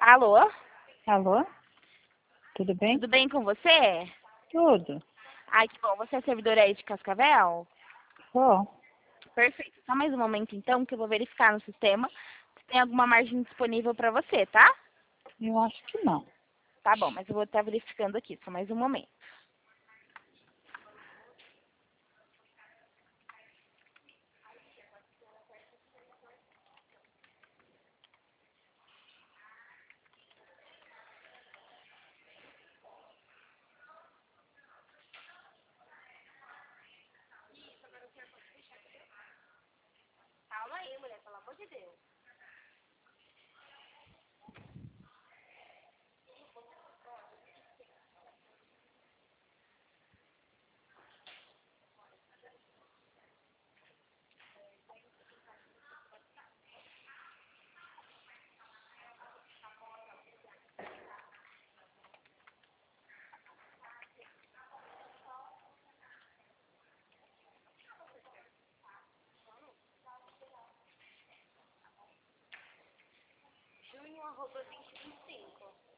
Alô? Alô? Tudo bem? Tudo bem com você? Tudo. Ai, que bom. Você é servidora aí de Cascavel? Só. Perfeito. Só mais um momento, então, que eu vou verificar no sistema se tem alguma margem disponível para você, tá? Eu acho que não. Tá bom, mas eu vou estar verificando aqui. Só mais um momento. Calma aí, mulher, pelo amor de Deus. Junho, @2025.